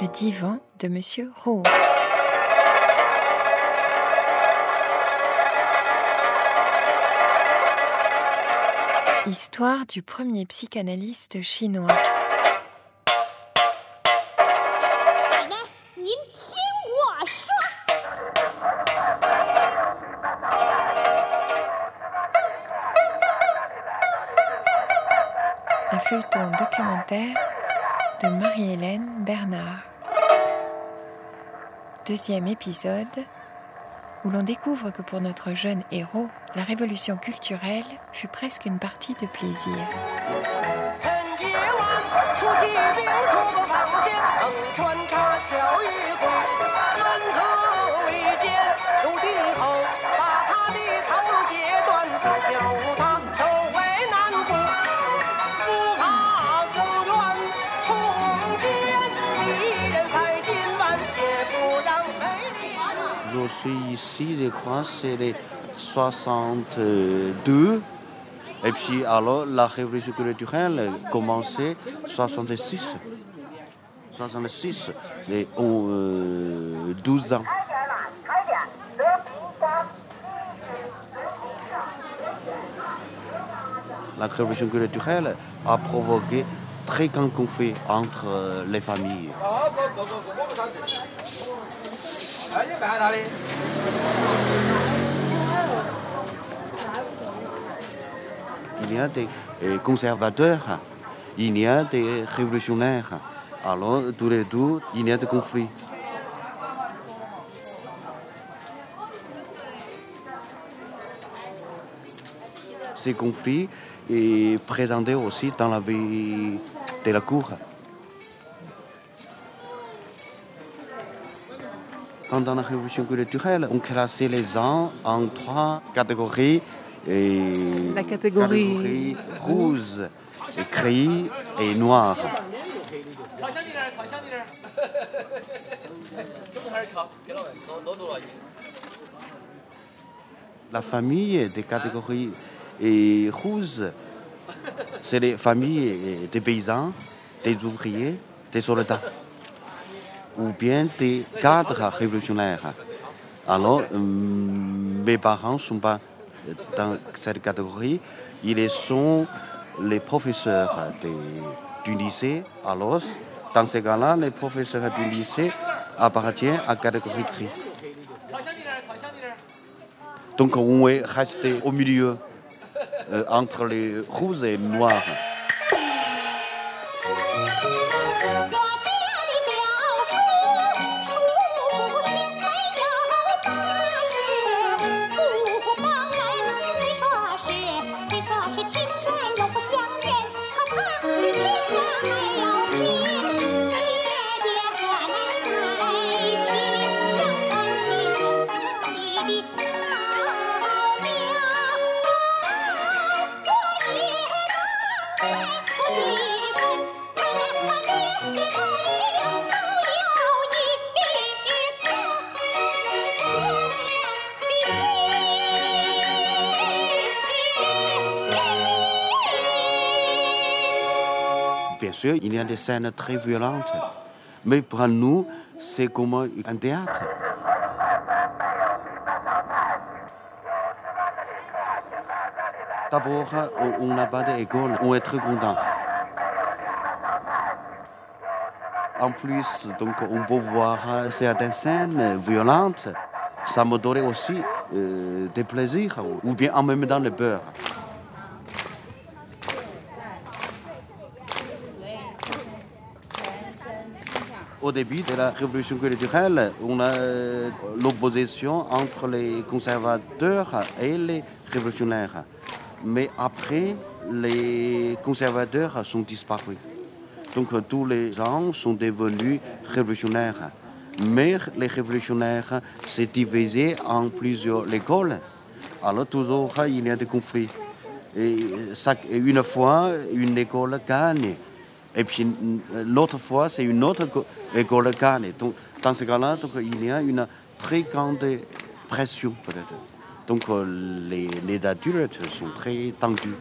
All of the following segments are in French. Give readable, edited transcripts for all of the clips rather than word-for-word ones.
Le divan de Monsieur Roux. Histoire du premier psychanalyste chinois. Un feuilleton documentaire de Marie-Hélène Bernard. Deuxième épisode, où l'on découvre que pour notre jeune héros, la révolution culturelle fut presque une partie de plaisir. Je suis ici, je crois, c'est les 62. Et puis alors, la révolution culturelle a commencé en 66. 66, c'est 12 ans. La révolution culturelle a provoqué très grand conflit entre les familles. Il y a des conservateurs, il y a des révolutionnaires. Alors, tous les deux, il y a des conflits. Ces conflits sont présentés aussi dans la vie de la cour. Pendant la révolution culturelle, on classait les gens en 3 catégories. La catégorie rouge, gris et noir. La famille des catégories rouges, c'est les familles des paysans, des ouvriers, des soldats, ou bien des cadres révolutionnaires. Alors, mes parents ne sont pas dans cette catégorie. Ils sont les professeurs du lycée. Alors, dans ce cas-là, les professeurs du lycée appartiennent à la catégorie gris. Donc, on est resté au milieu, entre les rouges et les noirs. Bien sûr, il y a des scènes très violentes, mais pour nous, c'est comme un théâtre. D'abord, on n'a pas d'école, on est très content. En plus, donc, on peut voir certaines scènes violentes. Ça me donne aussi des plaisirs, ou bien en même temps le peur. Au début de la révolution culturelle, on a l'opposition entre les conservateurs et les révolutionnaires. Mais après, les conservateurs sont disparus. Donc tous les gens sont devenus révolutionnaires. Mais les révolutionnaires s'est divisés en plusieurs écoles. Alors toujours, il y a des conflits. Et une fois, une école gagne. Et puis l'autre fois, c'est une autre école gagne. Donc, dans ce cas-là, donc, il y a une très grande pression peut-être. Donc les adultes sont très tendus.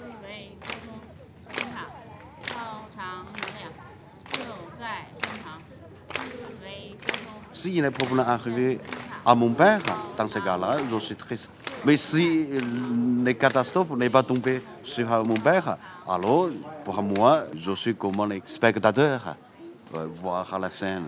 Si les problèmes arrivent à mon père, dans ce cas-là, je suis triste. Mais si les catastrophes n'est pas tombées sur mon père, alors pour moi, je suis comme un spectateur, voir la scène.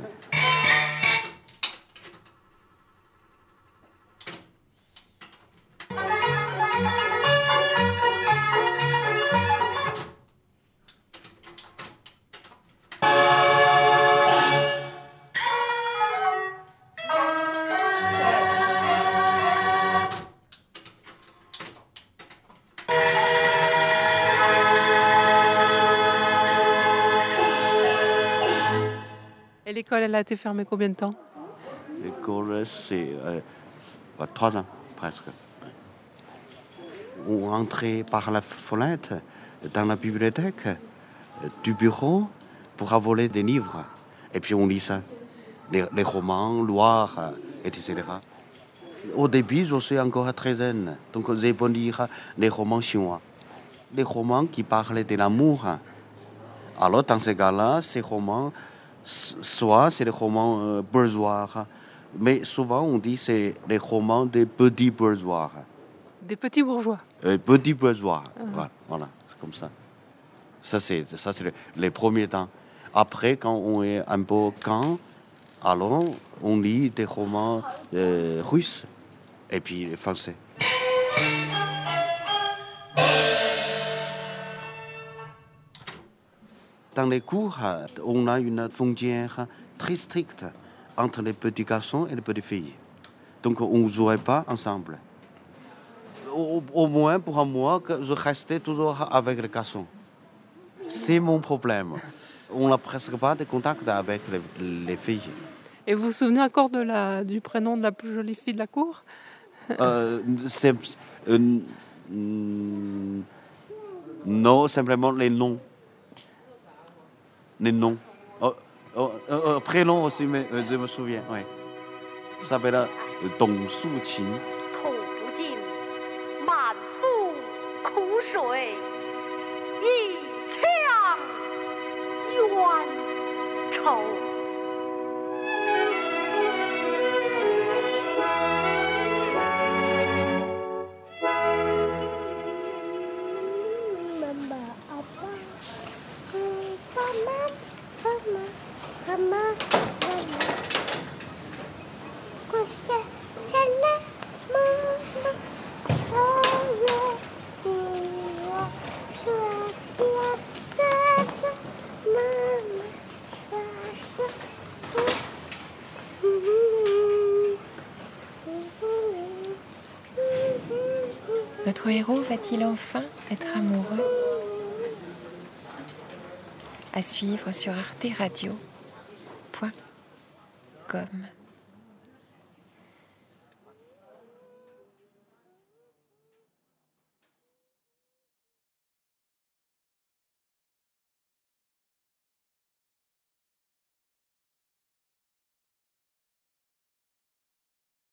Et l'école, elle a été fermée combien de temps? L'école, c'est 3 ans, presque. On entrait par la fenêtre dans la bibliothèque du bureau pour voler des livres. Et puis on lit ça, les romans, loire, etc. Au début, je suis encore très jeune, donc j'ai pu lire les romans chinois. Les romans qui parlent de l'amour. Alors dans ce cas-là, ces romans, soit c'est des romans bourgeois, mais souvent on dit que c'est des romans des petits bourgeois. Des petits bourgeois. Petits bourgeois, voilà, c'est comme ça. Ça c'est les premiers temps. Après, quand on est un peu grand, alors on lit des romans russes et puis français. Dans les cours, on a une frontière très stricte entre les petits garçons et les petites filles. Donc on ne jouait pas ensemble. Au moins pour moi, je restais toujours avec les garçons. C'est mon problème. On n'a presque pas de contact avec les filles. Et vous vous souvenez encore du prénom de la plus jolie fille de la cour? Non, simplement les noms. Les noms. Prénom aussi, mais je me souviens. Oui. Ça s'appelle Dong Su-Qin. 吐不尽，满腹苦水，一腔冤仇。 Notre héros va-t-il enfin être amoureux? À suivre sur arteradio.com.